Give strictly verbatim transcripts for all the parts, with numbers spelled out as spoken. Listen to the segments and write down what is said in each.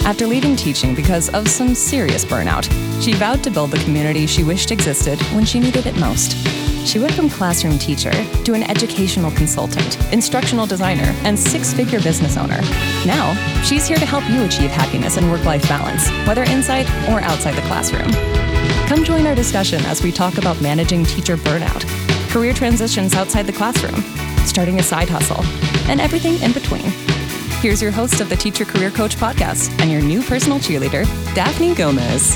After leaving teaching because of some serious burnout, she vowed to build the community she wished existed when she needed it most. She went from classroom teacher to an educational consultant, instructional designer, and six-figure business owner. Now, she's here to help you achieve happiness and work-life balance, whether inside or outside the classroom. Come join our discussion as we talk about managing teacher burnout, career transitions outside the classroom, starting a side hustle, and everything in between. Here's your host of the Teacher Career Coach podcast and your new personal cheerleader, Daphne Gomez.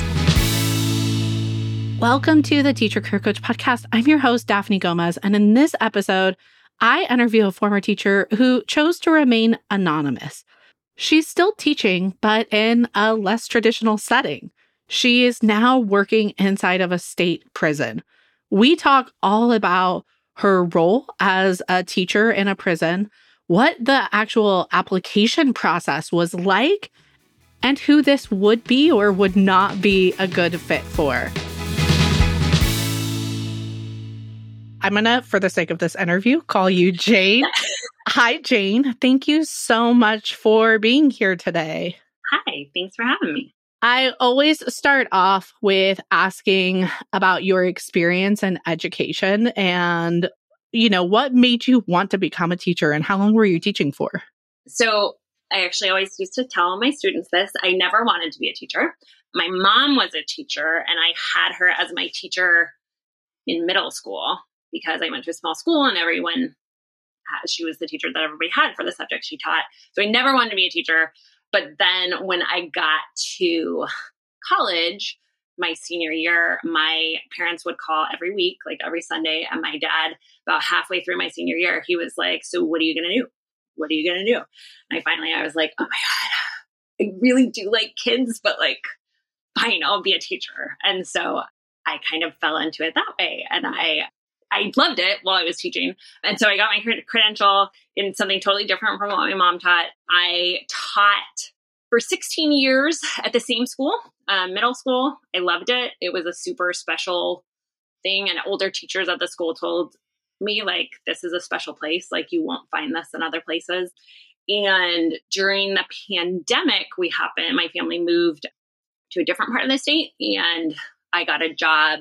Welcome to the Teacher Career Coach podcast. I'm your host, Daphne Gomez, and in this episode, I interview a former teacher who chose to remain anonymous. She's still teaching, but in a less traditional setting. She is now working inside of a state prison. We talk all about her role as a teacher in a prison, what the actual application process was like, and who this would be or would not be a good fit for. I'm going to, for the sake of this interview, call you Jane. Hi, Jane. Thank you so much for being here today. Hi, thanks for having me. I always start off with asking about your experience in education and, you know, what made you want to become a teacher and how long were you teaching for? So I actually always used to tell my students this. I never wanted to be a teacher. My mom was a teacher and I had her as my teacher in middle school because I went to a small school and everyone, had, she was the teacher that everybody had for the subject she taught. So I never wanted to be a teacher. But then when I got to college, my senior year, my parents would call every week, like every Sunday. And my dad, about halfway through my senior year, he was like, so what are you going to do? What are you going to do? And I finally, I was like, oh my God, I really do like kids, but like, fine, I'll be a teacher. And so I kind of fell into it that way. And I, I loved it while I was teaching. And so I got my credential in something totally different from what my mom taught. I taught for sixteen years at the same school, uh, middle school. I loved it. It was a super special thing. And older teachers at the school told me, like, this is a special place. Like, you won't find this in other places. And during the pandemic, we happened, my family moved to a different part of the state. And I got a job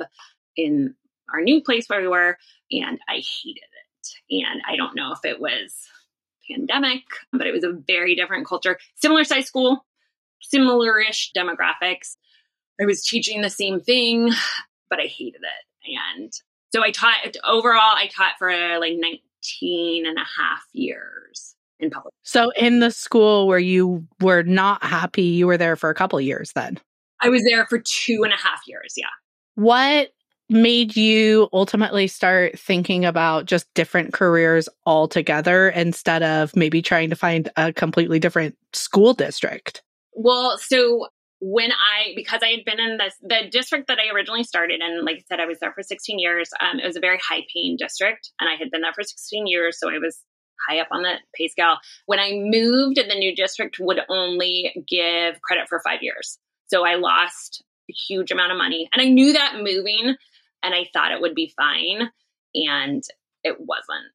in our new place where we were, and I hated it. And I don't know if it was pandemic, but it was a very different culture, similar size school, similar-ish demographics. I was teaching the same thing, but I hated it. And so I taught, overall, I taught for like nineteen and a half years in public. So in the school where you were not happy, you were there for a couple of years then? I was there for two and a half years, yeah. What made you ultimately start thinking about just different careers altogether instead of maybe trying to find a completely different school district? Well, so when I, because I had been in this, the district that I originally started in, like I said, I was there for sixteen years. Um, it was a very high paying district and I had been there for sixteen years. So I was high up on the pay scale. When I moved, the new district would only give credit for five years. So I lost a huge amount of money. And I knew that moving, and I thought it would be fine. And it wasn't.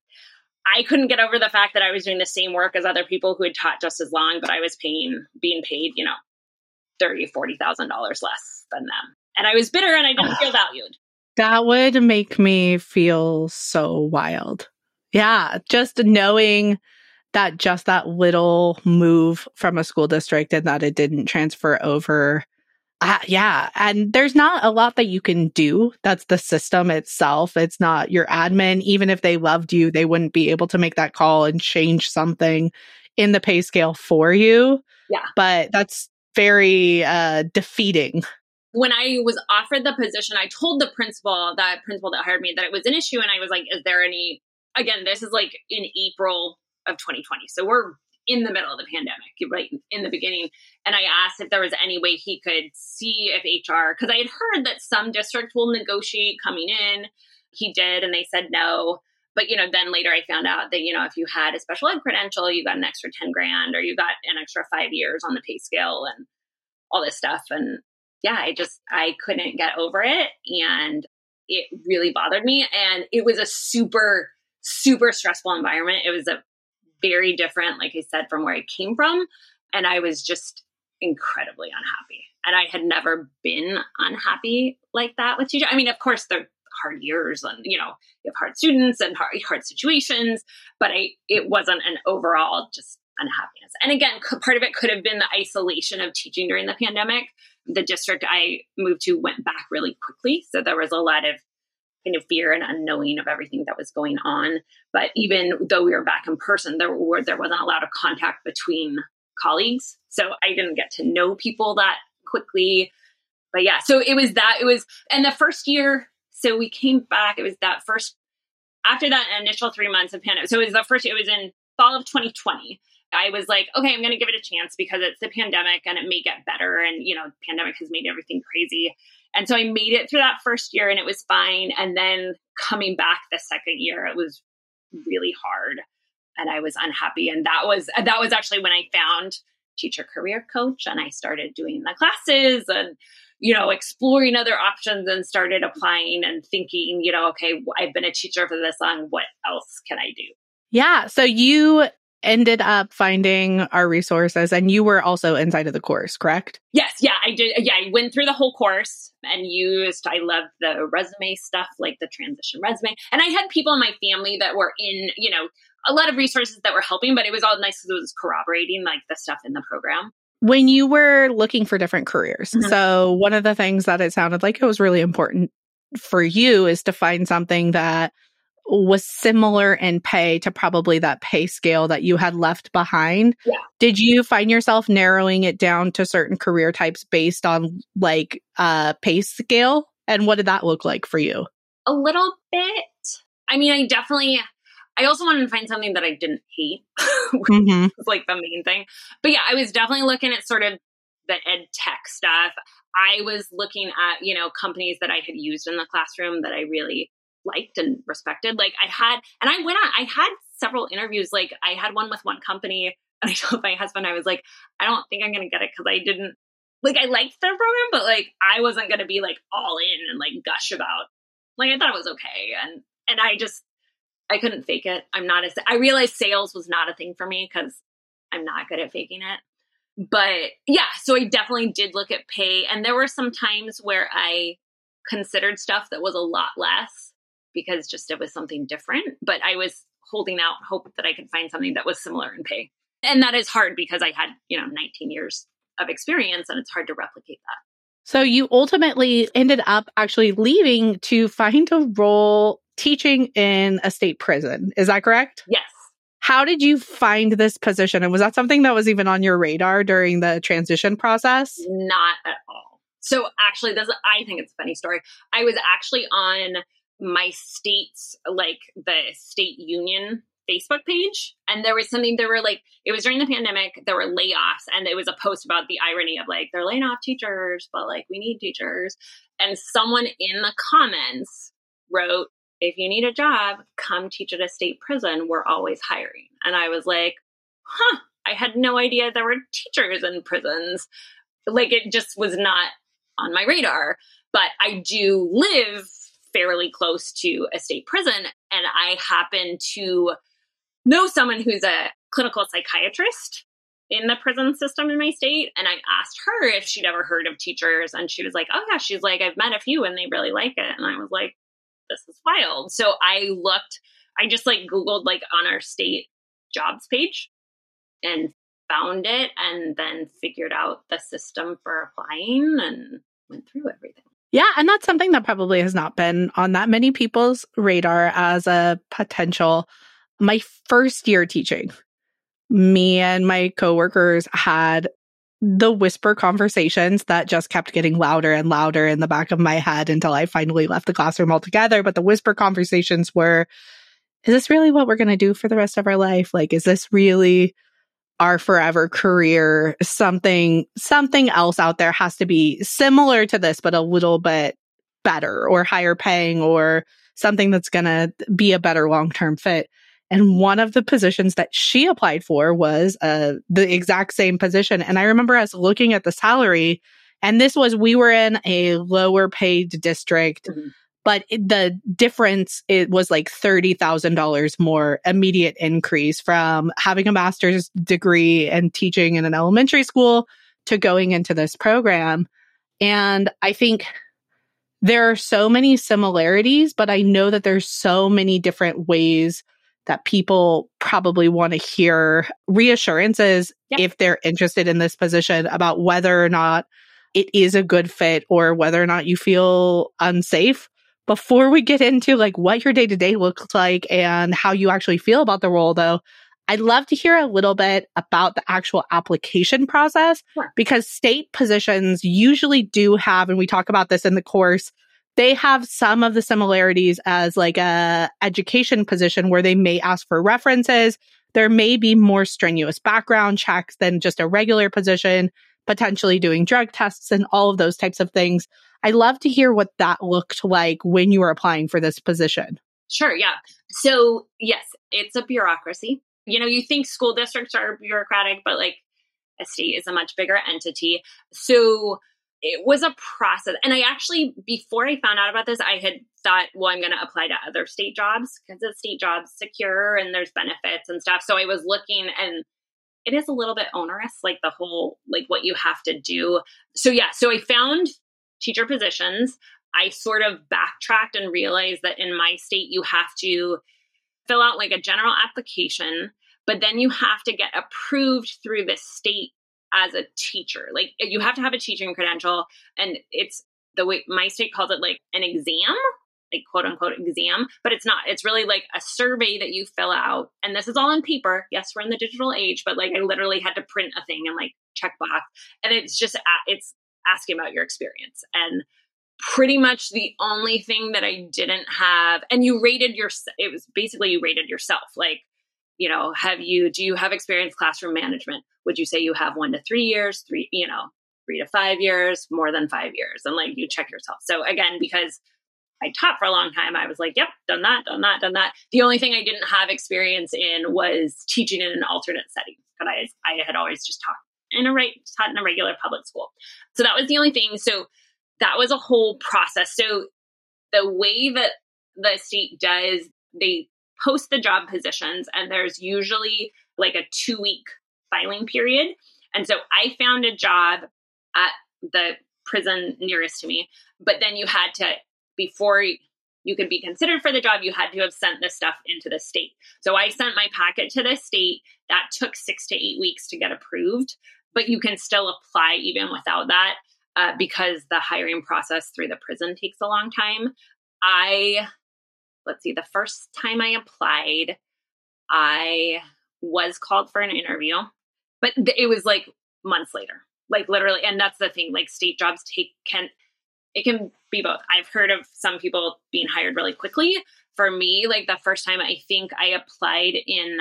I couldn't get over the fact that I was doing the same work as other people who had taught just as long, but I was paying, being paid, you know, thirty thousand dollars, forty thousand dollars less than them. And I was bitter and I didn't feel valued. That would make me feel so wild. Yeah. Just knowing that just that little move from a school district and that it didn't transfer over. Uh, yeah. And there's not a lot that you can do. That's the system itself. It's not your admin. Even if they loved you, they wouldn't be able to make that call and change something in the pay scale for you. Yeah. But that's very uh, defeating. When I was offered the position, I told the principal, that principal that hired me, that it was an issue. And I was like, is there any, again, this is like in April of twenty twenty. So we're in the middle of the pandemic, right in the beginning. And I asked if there was any way he could see if H R, because I had heard that some districts will negotiate coming in. He did, and they said no. But, you know, then later I found out that, you know, if you had a special ed credential, you got an extra ten grand or you got an extra five years on the pay scale and all this stuff. And yeah, I just, I couldn't get over it. And it really bothered me. And it was a super, super stressful environment. It was a very different, like I said, from where I came from. And I was just incredibly unhappy. And I had never been unhappy like that with teachers. I mean, of course, they're hard years and, you know, you have hard students and hard, hard situations, but I, it wasn't an overall just unhappiness. And again, part of it could have been the isolation of teaching during the pandemic. The district I moved to went back really quickly. So there was a lot of kind of fear and unknowing of everything that was going on. But even though we were back in person, there were, there wasn't a lot of contact between colleagues. So I didn't get to know people that quickly. But yeah, so it was that, it was, and the first year, so we came back, it was that first, after that initial three months of pandemic. So it was the first, it was in fall of twenty twenty. I was like, okay, I'm going to give it a chance because it's the pandemic and it may get better. And, you know, pandemic has made everything crazy. And so I made it through that first year and it was fine. And then coming back the second year, it was really hard and I was unhappy. And that was, that was actually when I found Teacher Career Coach and I started doing the classes and, you know, exploring other options and started applying and thinking, you know, okay, I've been a teacher for this long. What else can I do? Yeah. So you ended up finding our resources and you were also inside of the course, correct? Yes. Yeah, I did. Yeah, I went through the whole course and used, I loved the resume stuff, like the transition resume. And I had people in my family that were in, you know, a lot of resources that were helping, but it was all nice because it was corroborating like the stuff in the program. When you were looking for different careers, Mm-hmm. so one of the things that it sounded like it was really important for you is to find something that was similar in pay to probably that pay scale that you had left behind. Yeah. Did you find yourself narrowing it down to certain career types based on like uh pay scale? And what did that look like for you? A little bit. I mean, I definitely, I also wanted to find something that I didn't hate, which Mm-hmm. was like the main thing. But yeah, I was definitely looking at sort of the ed tech stuff. I was looking at, you know, companies that I had used in the classroom that I really liked and respected. Like I had, and I went on, I had several interviews. Like I had one with one company and I told my husband, I was like, I don't think I'm going to get it because I didn't, like I liked their program, but like I wasn't going to be like all in and like gush about, like I thought it was okay. And, and I just, I couldn't fake it. I'm not a, I realized sales was not a thing for me because I'm not good at faking it. But yeah, so I definitely did look at pay. And there were some times where I considered stuff that was a lot less because just it was something different. But I was holding out hope that I could find something that was similar in pay. And that is hard because I had, you know, nineteen years of experience and it's hard to replicate that. So you ultimately ended up actually leaving to find a role teaching in a state prison. Is that correct? Yes. How did you find this position? And was that something that was even on your radar during the transition process? Not at all. So actually, this I think it's a funny story. I was actually on my state's, like the state union Facebook page. And there was something, there were like, it was during the pandemic, there were layoffs. And it was a post about the irony of like, they're laying off teachers, but like, we need teachers. And someone in the comments wrote, if you need a job, come teach at a state prison. We're always hiring. And I was like, huh, I had no idea there were teachers in prisons. Like it just was not on my radar. But I do live fairly close to a state prison. And I happen to know someone who's a clinical psychiatrist in the prison system in my state. And I asked her if she'd ever heard of teachers. And she was like, oh yeah, she's like, I've met a few and they really like it. And I was like, this is wild. So I looked, I just like Googled like on our state jobs page and found it and then figured out the system for applying and went through everything. Yeah. And that's something that probably has not been on that many people's radar as a potential. My first year teaching, me and my coworkers had the whisper conversations that just kept getting louder and louder in the back of my head until I finally left the classroom altogether. But the whisper conversations were, is this really what we're going to do for the rest of our life? Like, is this really our forever career? Something, something else out there has to be similar to this, but a little bit better or higher paying or something that's going to be a better long-term fit. And one of the positions that she applied for was uh, the exact same position. And I remember us looking at the salary, and this was, we were in a lower paid district, mm-hmm. but it, the difference, it was like thirty thousand dollars more immediate increase from having a master's degree and teaching in an elementary school to going into this program. And I think there are so many similarities, but I know that there's so many different ways that people probably want to hear reassurances Yep. if they're interested in this position about whether or not it is a good fit or whether or not you feel unsafe. Before we get into like what your day-to-day looks like and how you actually feel about the role, though, I'd love to hear a little bit about the actual application process, Sure. because state positions usually do have, and we talk about this in the course, they have some of the similarities as like a education position where they may ask for references. There may be more strenuous background checks than just a regular position, potentially doing drug tests and all of those types of things. I'd love to hear what that looked like when you were applying for this position. Sure. Yeah. So yes, it's a bureaucracy. You know, you think school districts are bureaucratic, but like a state is a much bigger entity. So it was a process. And I actually, before I found out about this, I had thought, well, I'm going to apply to other state jobs because the state job's secure and there's benefits and stuff. So I was looking, and it is a little bit onerous, like the whole, like what you have to do. So yeah, so I found teacher positions. I sort of backtracked and realized that in my state, you have to fill out like a general application, but then you have to get approved through the state as a teacher. Like you have to have a teaching credential, and it's the way my state calls it, like an exam, like quote unquote exam, but it's not. It's really like a survey that you fill out. And this is all on paper. Yes, we're in the digital age, but like I literally had to print a thing and like check box. And it's just, it's asking about your experience. And pretty much the only thing that I didn't have, and you rated your, it was basically you rated yourself. Like, you know, have you, do you have experience classroom management? Would you say you have one to three years, three, you know, three to five years, more than five years? And like, you check yourself. So again, because I taught for a long time, I was like, yep, done that, done that, done that. The only thing I didn't have experience in was teaching in an alternate setting. But I, I had always just taught in a right, taught in a regular public school. So that was the only thing. So that was a whole process. So the way that the state does, they post the job positions, and there's usually like a two week filing period. And so I found a job at the prison nearest to me, but then you had to, before you could be considered for the job, you had to have sent this stuff into the state. So I sent my packet to the state. That took six to eight weeks to get approved, but you can still apply even without that uh, because the hiring process through the prison takes a long time. I, let's see, the first time I applied, I was called for an interview, but it was like months later, like literally. And that's the thing, like state jobs take, can, it can be both. I've heard of some people being hired really quickly. For me, like the first time, I think I applied in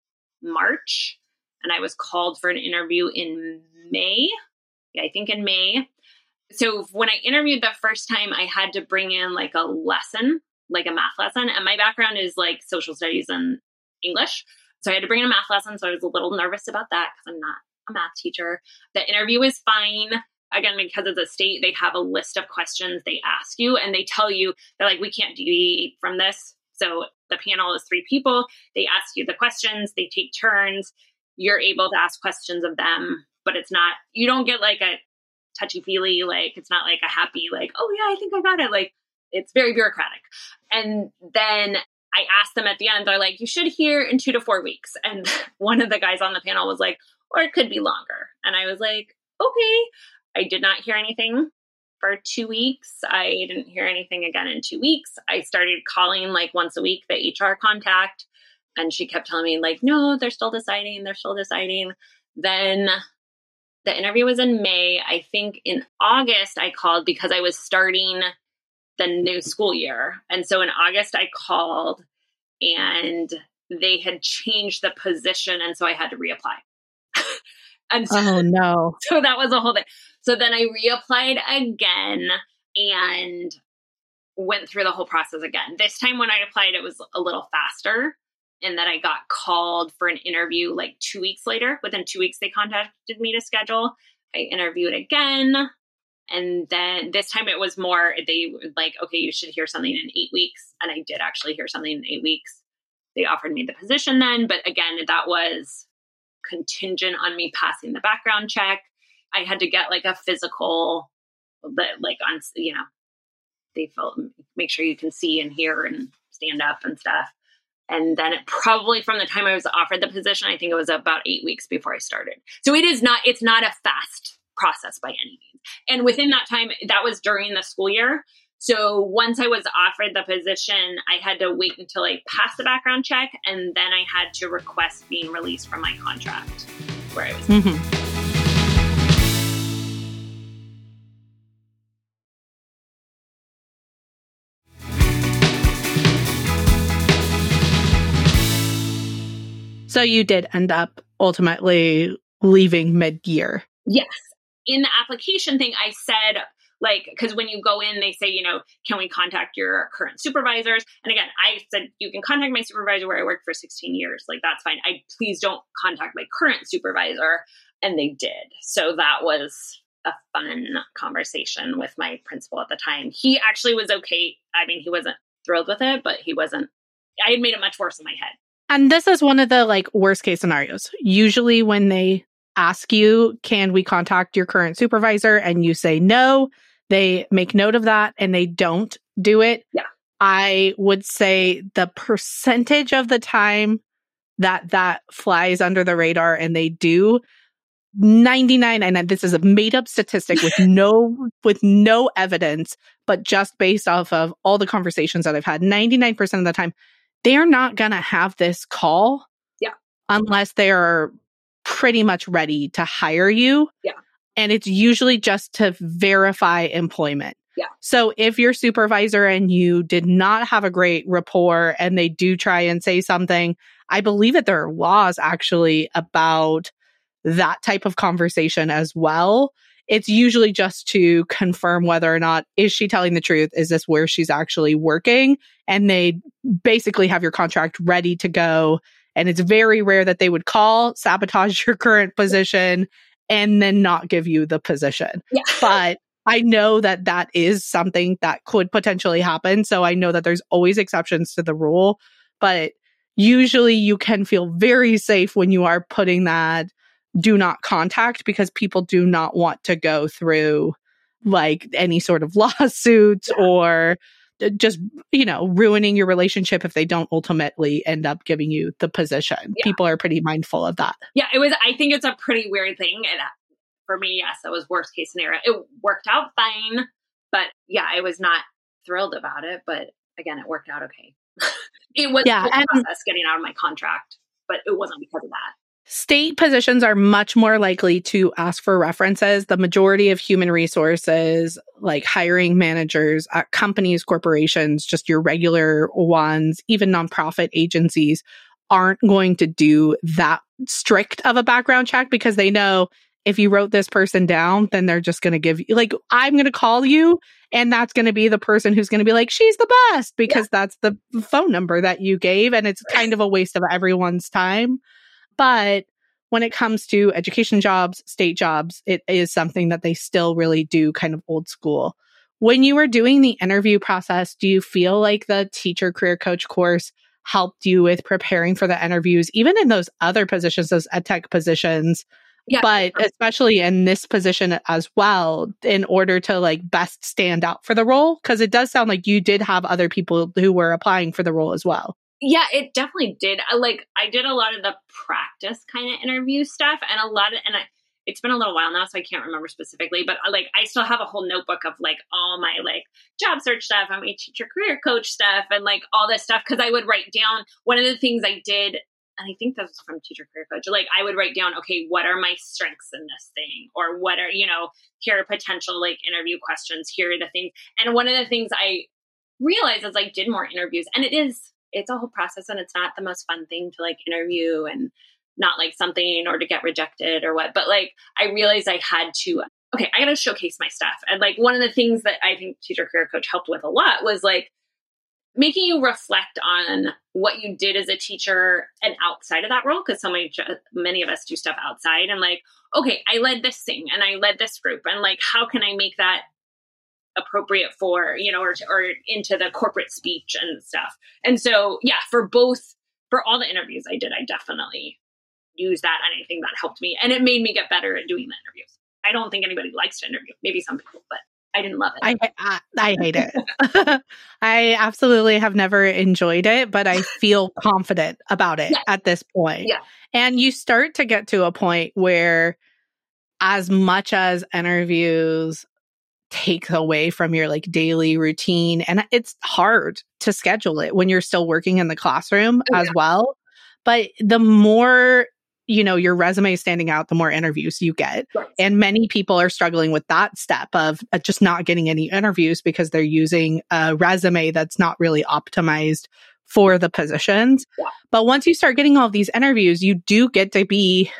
March and I was called for an interview in May. Yeah, I think in May. So when I interviewed the first time, I had to bring in like a lesson, like a math lesson. And my background is like social studies and English. So I had to bring in a math lesson. So I was a little nervous about that because I'm not a math teacher. The interview was fine. Again, because it's a state, they have a list of questions they ask you, and they tell you, they're like, we can't deviate from this. So the panel is three people. They ask you the questions. They take turns. You're able to ask questions of them, but it's not, you don't get like a touchy-feely, like, it's not like a happy, like, oh yeah, I think I got it. Like, it's very bureaucratic. And then I asked them at the end, they're like, you should hear in two to four weeks. And one of the guys on the panel was like, or it could be longer. And I was like, okay. I did not hear anything for two weeks. I didn't hear anything again in two weeks. I started calling like once a week, the H R contact, and she kept telling me like, no, they're still deciding. They're still deciding. Then the interview was in May. I think in August I called because I was starting the new school year. And so in August I called and they had changed the position. And so I had to reapply. And so, oh no. So that was a whole thing. So then I reapplied again and went through the whole process again. This time when I applied, it was a little faster in that I got called for an interview like two weeks later. Within two weeks, they contacted me to schedule. I interviewed again. And then this time it was more, they were like, okay, you should hear something in eight weeks. And I did actually hear something in eight weeks. They offered me the position then. But again, that was contingent on me passing the background check. I had to get like a physical, that like on, you know, they felt, make sure you can see and hear and stand up and stuff. And then it probably from the time I was offered the position, I think it was about eight weeks before I started. So it is not, it's not a fast process by any means. And within that time, that was during the school year. So once I was offered the position, I had to wait until I passed the background check. And then I had to request being released from my contract where I was. Mm-hmm. So you did end up ultimately leaving mid-year. Yes. In the application thing, I said, like, because when you go in, they say, you know, can we contact your current supervisors? And again, I said, you can contact my supervisor where I worked for sixteen years. Like, that's fine. I please don't contact my current supervisor. And they did. So that was a fun conversation with my principal at the time. He actually was okay. I mean, he wasn't thrilled with it, but he wasn't, I had made it much worse in my head. And this is one of the like worst case scenarios. Usually when they ask you, can we contact your current supervisor? And you say no, they make note of that and they don't do it. Yeah. I would say the percentage of the time that that flies under the radar and they do, ninety-nine, and this is a made up statistic with no, with no evidence, but just based off of all the conversations that I've had, ninety-nine percent of the time, they're not going to have this call yeah. unless they are pretty much ready to hire you. Yeah. And it's usually just to verify employment. Yeah. So if your supervisor and you did not have a great rapport and they do try and say something, I believe that there are laws actually about that type of conversation as well. It's usually just to confirm whether or not, is she telling the truth? Is this where she's actually working? And they basically have your contract ready to go. And it's very rare that they would call, sabotage your current position, and then not give you the position. Yeah. But I know that that is something that could potentially happen. So I know that there's always exceptions to the rule. But usually you can feel very safe when you are putting that do not contact, because people do not want to go through like any sort of lawsuits yeah. or just, you know, ruining your relationship if they don't ultimately end up giving you the position. Yeah. People are pretty mindful of that. Yeah, it was, I think it's a pretty weird thing. And for me, yes, that was worst case scenario. It worked out fine, but yeah, I was not thrilled about it. But again, it worked out okay. It was yeah, a and process getting out of my contract, but it wasn't because of that. State positions are much more likely to ask for references. The majority of human resources, like hiring managers at companies, corporations, just your regular ones, even nonprofit agencies, aren't going to do that strict of a background check because they know if you wrote this person down, then they're just going to give you, like, I'm going to call you and that's going to be the person who's going to be like, she's the best, because yeah. that's the phone number that you gave. And it's kind of a waste of everyone's time. But when it comes to education jobs, state jobs, it is something that they still really do kind of old school. When you were doing the interview process, do you feel like the teacher career coach course helped you with preparing for the interviews, even in those other positions, those edtech positions, yeah. but especially in this position as well, in order to like best stand out for the role? Because it does sound like you did have other people who were applying for the role as well. Yeah, it definitely did. I, like, I did a lot of the practice kind of interview stuff, and a lot of, and I, it's been a little while now, so I can't remember specifically, but like, I still have a whole notebook of like all my like job search stuff and my teacher career coach stuff and like all this stuff. Cause I would write down, one of the things I did, and I think that was from teacher career coach, like I would write down, okay, what are my strengths in this thing? Or what are, you know, here are potential like interview questions. Here are the things. And one of the things I realized as I did more interviews, and it is, it's a whole process and it's not the most fun thing to like interview and not like something or to get rejected or what. But like, I realized I had to, okay, I got to showcase my stuff. And like, one of the things that I think teacher career coach helped with a lot was like making you reflect on what you did as a teacher and outside of that role. Cause so many, many of us do stuff outside and like, okay, I led this thing and I led this group and like, how can I make that appropriate for, you know, or, or into the corporate speech and stuff. And so, yeah, for both, for all the interviews I did, I definitely used that. And I think that helped me. And it made me get better at doing the interviews. I don't think anybody likes to interview. Maybe some people, but I didn't love it. I I, I hate it. I absolutely have never enjoyed it, but I feel confident about it Yeah. at this point. Yeah. And you start to get to a point where, as much as interviews take away from your like daily routine, and it's hard to schedule it when you're still working in the classroom Oh, as yeah. well. But the more, you know, your resume is standing out, the more interviews you get. Right. And many people are struggling with that step of uh, just not getting any interviews because they're using a resume that's not really optimized for the positions. Yeah. But once you start getting all these interviews, you do get to be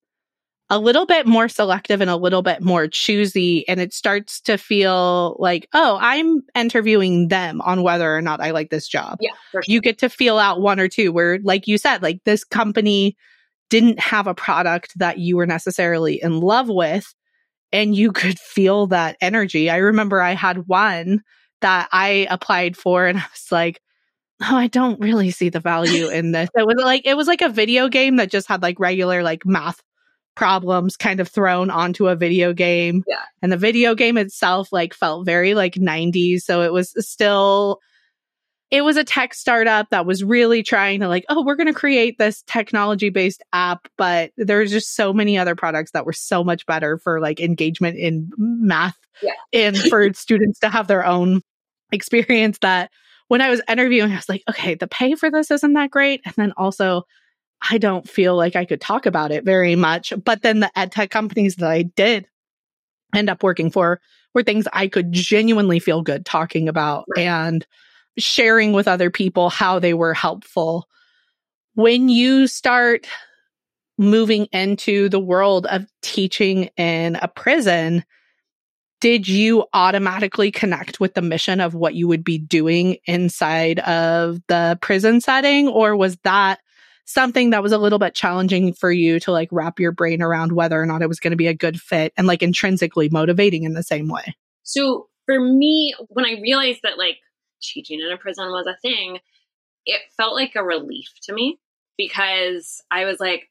a little bit more selective and a little bit more choosy. And it starts to feel like, oh, I'm interviewing them on whether or not I like this job. Yeah, for sure. You get to feel out one or two where, like you said, like this company didn't have a product that you were necessarily in love with, and you could feel that energy. I remember I had one that I applied for and I was like, oh, I don't really see the value in this. It was like, it was like a video game that just had like regular like math problems kind of thrown onto a video game. Yeah. And the video game itself like felt very like nineties. So it was still, it was a tech startup that was really trying to like, oh, we're going to create this technology based app. But there's just so many other products that were so much better for like engagement in math Yeah. and for students to have their own experience, that when I was interviewing, I was like, okay, the pay for this isn't that great. And then also, I don't feel like I could talk about it very much. But then the ed tech companies that I did end up working for were things I could genuinely feel good talking about Right. and sharing with other people how they were helpful. When you start moving into the world of teaching in a prison, did you automatically connect with the mission of what you would be doing inside of the prison setting? Or was that something that was a little bit challenging for you to like wrap your brain around whether or not it was going to be a good fit and like intrinsically motivating in the same way? So for me, when I realized that like teaching in a prison was a thing, it felt like a relief to me, because I was like,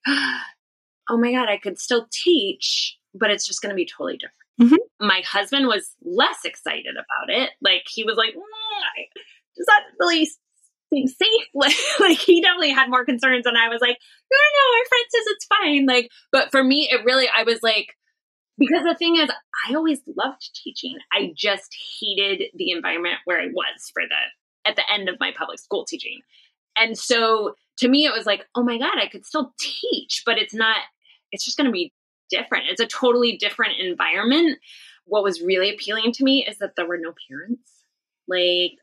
oh my God, I could still teach, but it's just going to be totally different. Mm-hmm. My husband was less excited about it. Like he was like, mm, does that really seem safe? Like, like he definitely had more concerns, and I was like, no, no, no, our friend says it's fine. Like, but for me, it really, I was like, because the thing is, I always loved teaching. I just hated the environment where I was for the, at the end of my public school teaching. And so to me, it was like, oh my God, I could still teach, but it's not, it's just going to be different. It's a totally different environment. What was really appealing to me is that there were no parents. Like,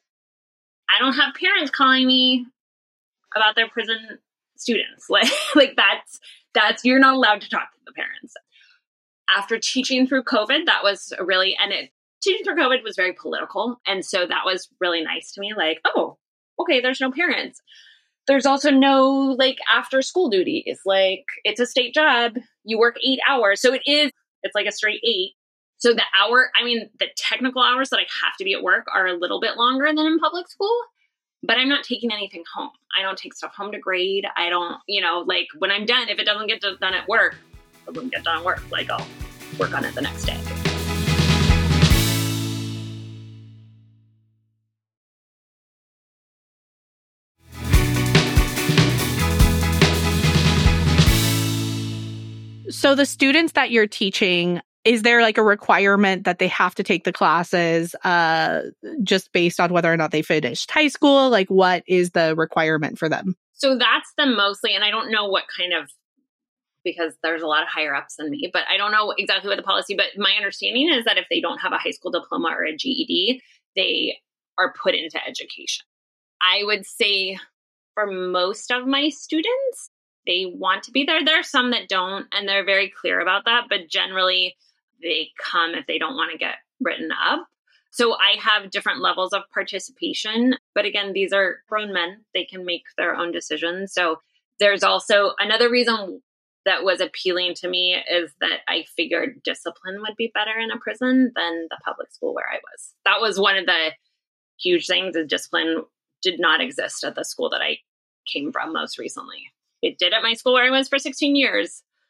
I don't have parents calling me about their prison students. Like, like that's, that's, you're not allowed to talk to the parents. After teaching through COVID, that was a really, and it, teaching through COVID was very political. And so that was really nice to me. Like, oh, okay, there's no parents. There's also no like after school duties. Like it's a state job. You work eight hours. So it is, it's like a straight eight. So the hour, I mean, the technical hours that I have to be at work are a little bit longer than in public school, but I'm not taking anything home. I don't take stuff home to grade. I don't, you know, like when I'm done, if it doesn't get done at work, it wouldn't get done at work. Like I'll work on it the next day. So the students that you're teaching, is there like a requirement that they have to take the classes uh, just based on whether or not they finished high school? Like what is the requirement for them? So that's them mostly, and I don't know what kind of, because there's a lot of higher ups than me, but I don't know exactly what the policy, but my understanding is that if they don't have a high school diploma or a G E D, they are put into education. I would say for most of my students, they want to be there. There are some that don't, and they're very clear about that, but generally they come if they don't want to get written up. So I have different levels of participation, but again, these are grown men. They can make their own decisions. So there's also another reason that was appealing to me is that I figured discipline would be better in a prison than the public school where I was. That was one of the huge things, is discipline did not exist at the school that I came from most recently. It did at my school where I was for sixteen years.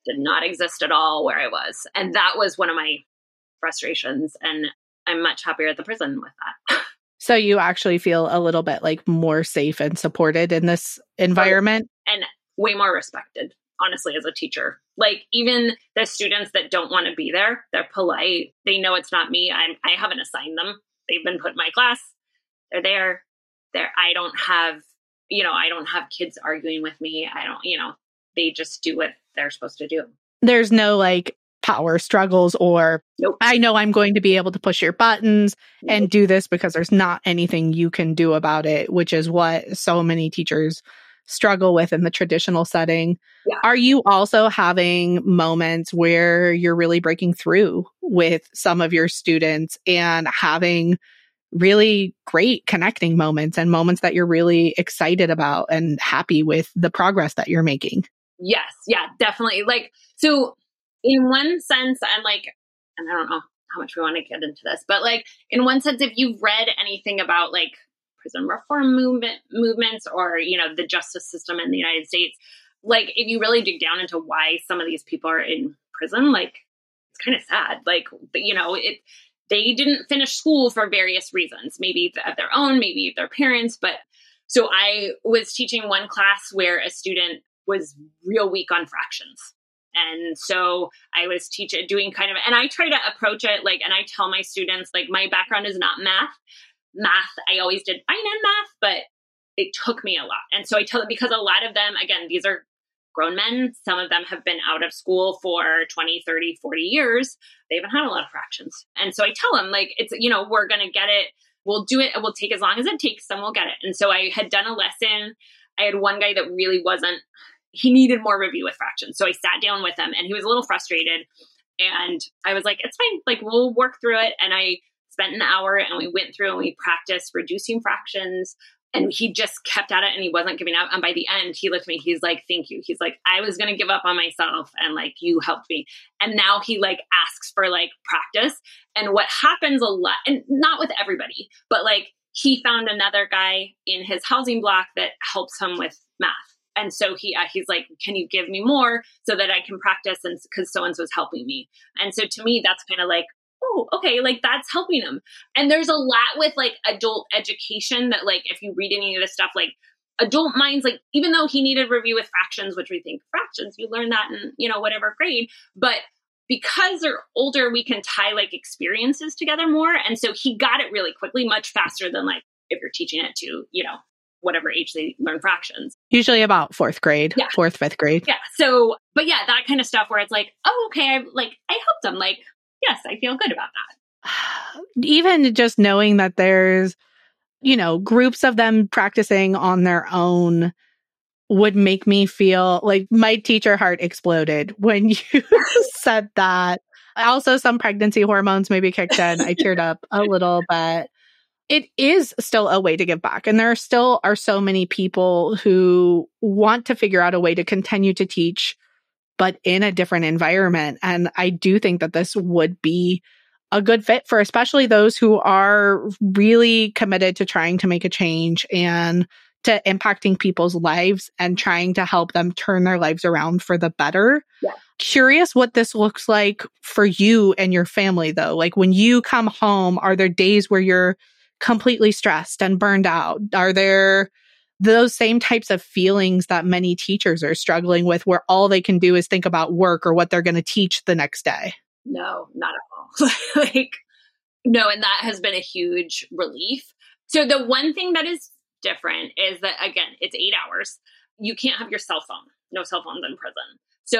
did not exist at all where I was. And that was one of my frustrations. And I'm much happier at the prison with that. So you actually feel a little bit like more safe and supported in this environment? And way more respected, honestly, as a teacher. Like even the students that don't want to be there, they're polite. They know it's not me. I'm, I haven't assigned them. They've been put in my class. They're there. They're, I don't have, you know, I don't have kids arguing with me. I don't, you know, they just do what they're supposed to do. There's no like power struggles or nope. I know I'm going to be able to push your buttons and nope. do this because there's not anything you can do about it, which is what so many teachers struggle with in the traditional setting. Yeah. Are you also having moments where you're really breaking through with some of your students and having really great connecting moments and moments that you're really excited about and happy with the progress that you're making? Yes. Yeah, definitely. Like, so in one sense, I'm like, and I don't know how much we want to get into this, but like, in one sense, if you've read anything about like prison reform movement movements or, you know, the justice system in the United States, like if you really dig down into why some of these people are in prison, like it's kind of sad. Like, you know, it, they didn't finish school for various reasons, maybe of their own, maybe their parents. But so I was teaching one class where a student was real weak on fractions. And so I was teaching, doing kind of, and I try to approach it like, and I tell my students, like, my background is not math. Math, I always did fine in math, but it took me a lot. And so I tell them, because a lot of them, again, these are grown men. Some of them have been out of school for twenty, thirty, forty years. They haven't had a lot of fractions. And so I tell them, like, it's, you know, we're going to get it. We'll do it. It will take as long as it takes, then we'll get it. And so I had done a lesson. I had one guy that really wasn't, he needed more review with fractions. So I sat down with him and he was a little frustrated. And I was like, it's fine. Like, we'll work through it. And I spent an hour and we went through and we practiced reducing fractions. And he just kept at it and he wasn't giving up. And by the end, he looked at me, he's like, thank you. He's like, I was going to give up on myself and like, you helped me. And now he like asks for like practice. And what happens a lot, and not with everybody, but like he found another guy in his housing block that helps him with math. And so he uh, he's like, can you give me more so that I can practice? And because so-and-so's helping me. And so to me, that's kind of like, oh, okay, like that's helping them. And there's a lot with like adult education that like, if you read any of this stuff, like adult minds, like even though he needed review with fractions, which we think fractions, you learn that in, you know, whatever grade, but because they're older, we can tie like experiences together more. And so he got it really quickly, much faster than like if you're teaching it to, you know, whatever age they learn fractions. Usually about fourth grade, yeah. fourth, fifth grade. Yeah. So, but yeah, that kind of stuff where it's like, oh, okay, I like, I helped them. Like, yes, I feel good about that. Even just knowing that there's, you know, groups of them practicing on their own would make me feel like my teacher heart exploded when you said that. Also, some pregnancy hormones maybe kicked in. I teared up a little, but it is still a way to give back. And there still are so many people who want to figure out a way to continue to teach, but in a different environment. And I do think that this would be a good fit for especially those who are really committed to trying to make a change and to impacting people's lives and trying to help them turn their lives around for the better. Yeah. Curious what this looks like for you and your family, though. Like when you come home, are there days where you're completely stressed and burned out? Are there those same types of feelings that many teachers are struggling with where all they can do is think about work or what they're going to teach the next day? No, not at all. Like, no. And that has been a huge relief. So the one thing that is different is that, again, it's eight hours. You can't have your cell phone. No cell phones in prison.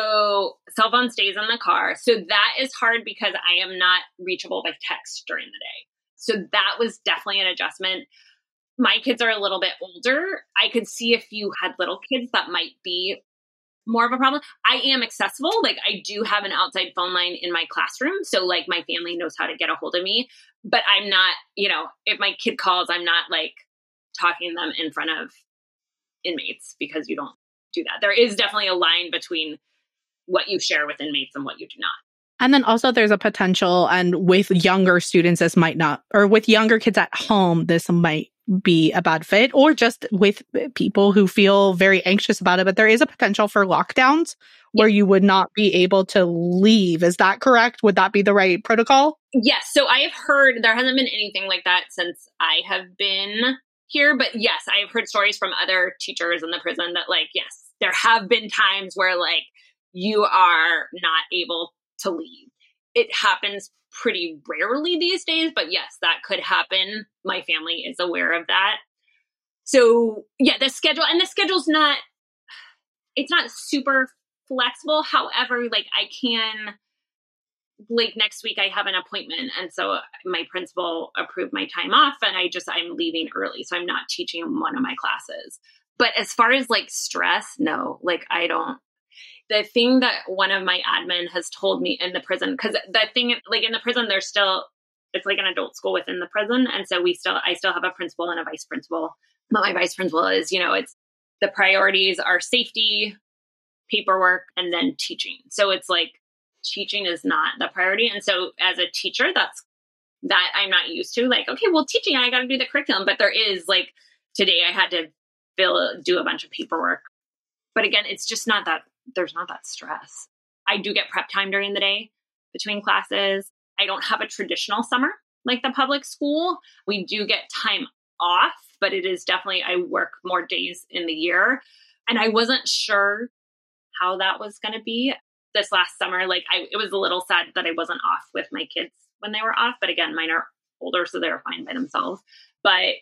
So cell phone stays in the car. So that is hard because I am not reachable by text during the day. So that was definitely an adjustment. My kids are a little bit older. I could see if you had little kids, that might be more of a problem. I am accessible. Like I do have an outside phone line in my classroom. So like my family knows how to get a hold of me, but I'm not, you know, if my kid calls, I'm not like talking to them in front of inmates because you don't do that. There is definitely a line between what you share with inmates and what you do not. And then also there's a potential, and with younger students, this might not, or with younger kids at home, this might be a bad fit, or just with people who feel very anxious about it. But there is a potential for lockdowns where you would not be able to leave. Is that correct? Would that be the right protocol? Yes. So I have heard there hasn't been anything like that since I have been here. But yes, I've heard stories from other teachers in the prison that like, yes, there have been times where like you are not able to leave. It happens pretty rarely these days, but yes, that could happen. My family is aware of that. So yeah, the schedule and the schedule's not, it's not super flexible. However, like I can, like next week I have an appointment. And so my principal approved my time off and I just, I'm leaving early. So I'm not teaching one of my classes. But as far as like stress, no, like I don't. The thing that one of my admin has told me in the prison, because the thing, like in the prison, there's still, it's like an adult school within the prison. And so we still, I still have a principal and a vice principal. But my vice principal is, you know, it's the priorities are safety, paperwork, and then teaching. So it's like teaching is not the priority. And so as a teacher, that's, that I'm not used to. Like, okay, well, teaching, I got to do the curriculum. But there is like, today I had to fill, do a bunch of paperwork. But again, it's just not that, there's not that stress. I do get prep time during the day between classes. I don't have a traditional summer like the public school. We do get time off, but it is definitely, I work more days in the year. And I wasn't sure how that was going to be this last summer. Like I, it was a little sad that I wasn't off with my kids when they were off. But again, mine are older, so they're fine by themselves. But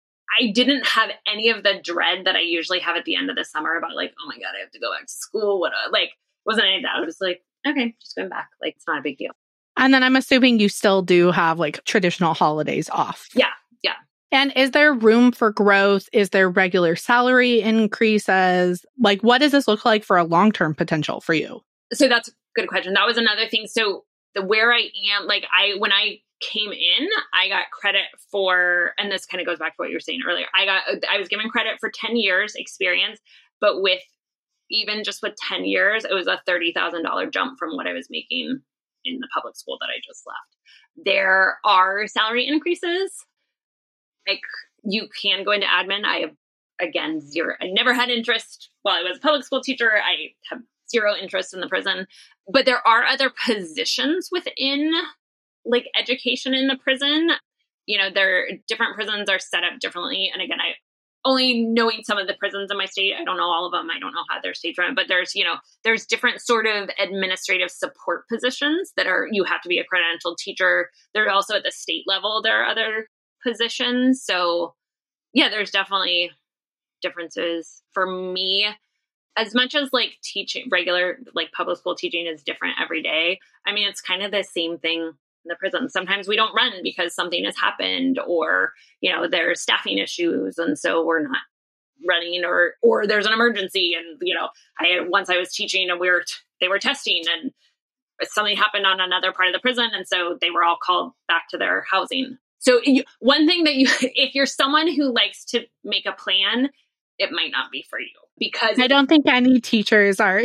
I didn't have any of the dread that I usually have at the end of the summer about like, oh my God, I have to go back to school. What a, like, wasn't any of that. I was like, okay, just going back. Like, it's not a big deal. And then I'm assuming you still do have like traditional holidays off. Yeah. Yeah. And is there room for growth? Is there regular salary increases? Like, what does this look like for a long-term potential for you? So that's a good question. That was another thing. So the where I am, like I, when I came in, I got credit for, and this kind of goes back to what you were saying earlier. I got, I was given credit for ten years experience, but with even just with ten years, it was a thirty thousand dollars jump from what I was making in the public school that I just left. There are salary increases. Like you can go into admin. I have, again, zero. I never had interest while I was a public school teacher. I have zero interest in the prison, but there are other positions within like education in the prison. You know, there different prisons are set up differently. And again, I only knowing some of the prisons in my state, I don't know all of them. I don't know how their states run, but there's, you know, there's different sort of administrative support positions that are, you have to be a credentialed teacher. They're also at the state level. There are other positions. So yeah, there's definitely differences for me. As much as like teaching, regular like public school teaching is different every day. I mean, it's kind of the same thing in the prison. Sometimes we don't run because something has happened or, you know, there's staffing issues. And so we're not running or, or there's an emergency. And, you know, I, once I was teaching and we were, t- they were testing and something happened on another part of the prison. And so they were all called back to their housing. So you, one thing that you, if you're someone who likes to make a plan, it might not be for you because I don't think any teachers are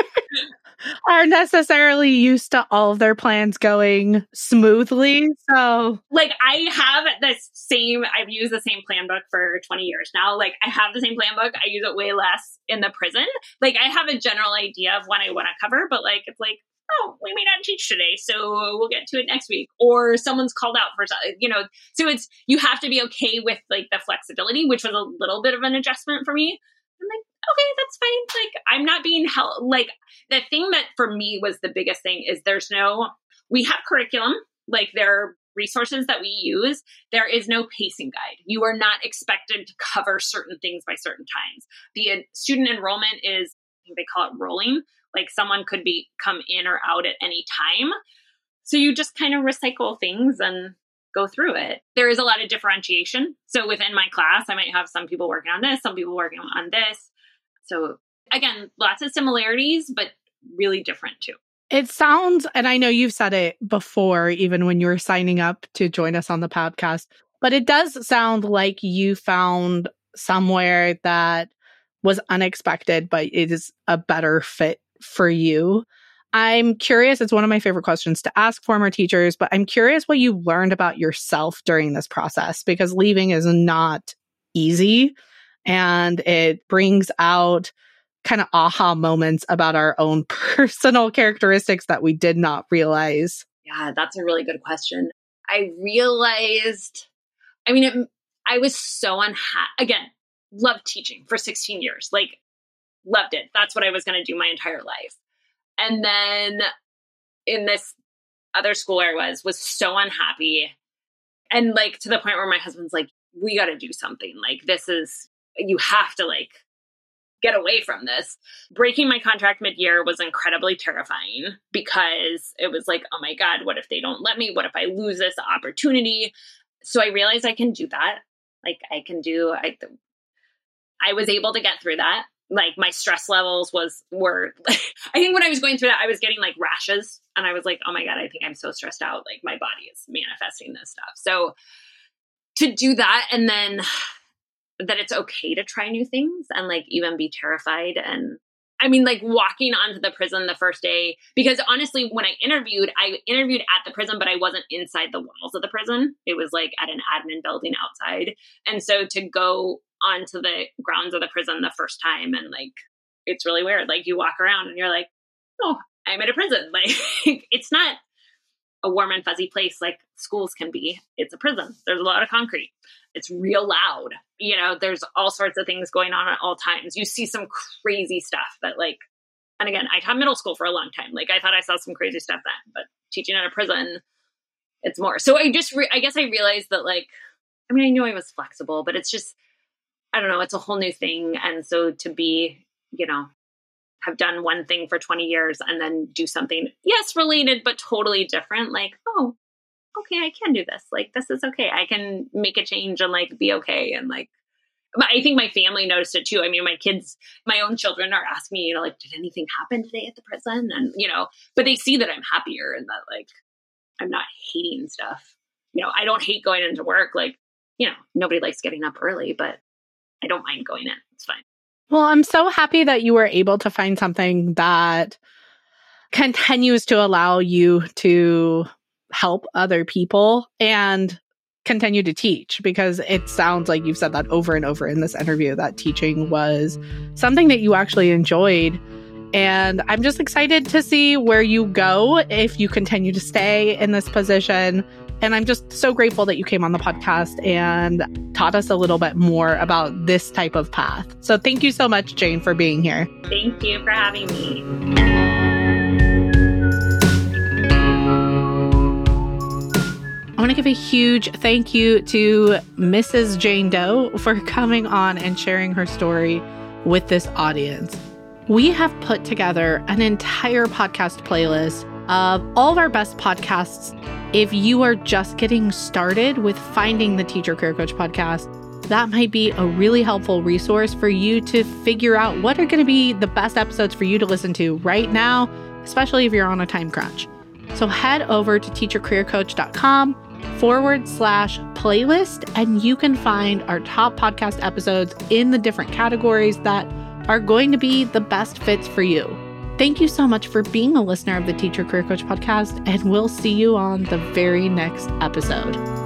are necessarily used to all of their plans going smoothly. So like I have the same, I've used the same plan book for twenty years now. Like I have the same plan book. I use it way less in the prison. Like I have a general idea of what I want to cover, but like, it's like, oh, we may not teach today, so we'll get to it next week. Or someone's called out for something, you know. So it's, you have to be okay with like the flexibility, which was a little bit of an adjustment for me. I'm like, okay, that's fine. Like I'm not being held. Like the thing that for me was the biggest thing is there's no, we have curriculum, like there are resources that we use. There is no pacing guide. You are not expected to cover certain things by certain times. The uh, student enrollment is, I think they call it rolling. Like someone could be come in or out at any time. So you just kind of recycle things and go through it. There is a lot of differentiation. So within my class, I might have some people working on this, some people working on this. So again, lots of similarities, but really different too. It sounds, and I know you've said it before, even when you were signing up to join us on the podcast, but it does sound like you found somewhere that was unexpected, but it is a better fit for you. I'm curious, it's one of my favorite questions to ask former teachers, but I'm curious what you learned about yourself during this process, because leaving is not easy and it brings out kind of aha moments about our own personal characteristics that we did not realize. Yeah, that's a really good question. I realized, I mean, it, I was so unhappy. Again, loved teaching for sixteen years, like loved it. That's what I was going to do my entire life. And then in this other school where I was, was so unhappy. And like to the point where my husband's like, we got to do something. Like, this is, you have to like get away from this. Breaking my contract mid-year was incredibly terrifying because it was like, oh my God, what if they don't let me? What if I lose this opportunity? So I realized I can do that. Like I can do, I, I was able to get through that. Like my stress levels was, were, I think when I was going through that, I was getting like rashes and I was like, oh my God, I think I'm so stressed out. Like my body is manifesting this stuff. So to do that, and then that it's okay to try new things and like even be terrified. And I mean, like walking onto the prison the first day, because honestly, when I interviewed, I interviewed at the prison, but I wasn't inside the walls of the prison. It was like at an admin building outside. And so to go onto the grounds of the prison the first time, and like, it's really weird. Like you walk around and you're like, oh, I'm at a prison. Like it's not a warm and fuzzy place like schools can be. It's a prison. There's a lot of concrete. It's real loud. You know, there's all sorts of things going on at all times. You see some crazy stuff that like, and again, I taught middle school for a long time. Like I thought I saw some crazy stuff then, but teaching at a prison, it's more. So I just, re- I guess I realized that like, I mean, I knew I was flexible, but it's just, I don't know, it's a whole new thing. And so to be, you know, have done one thing for twenty years and then do something, yes, related, but totally different. Like, oh, okay, I can do this. Like, this is okay. I can make a change and like be okay. And like, I think my family noticed it too. I mean, my kids, my own children are asking me, you know, like, did anything happen today at the prison? And, you know, but they see that I'm happier and that like, I'm not hating stuff. You know, I don't hate going into work. Like, you know, nobody likes getting up early, but I don't mind going in. It's fine. Well, I'm so happy that you were able to find something that continues to allow you to help other people and continue to teach, because it sounds like you've said that over and over in this interview, that teaching was something that you actually enjoyed. And I'm just excited to see where you go if you continue to stay in this position. And I'm just so grateful that you came on the podcast and taught us a little bit more about this type of path. So thank you so much, Jane, for being here. Thank you for having me. I want to give a huge thank you to Missus Jane Doe for coming on and sharing her story with this audience. We have put together an entire podcast playlist of all of our best podcasts. If you are just getting started with finding the Teacher Career Coach podcast, that might be a really helpful resource for you to figure out what are going to be the best episodes for you to listen to right now, especially if you're on a time crunch. So head over to teachercareercoach.com forward slash playlist, and you can find our top podcast episodes in the different categories that are going to be the best fits for you. Thank you so much for being a listener of the Teacher Career Coach podcast, and we'll see you on the very next episode.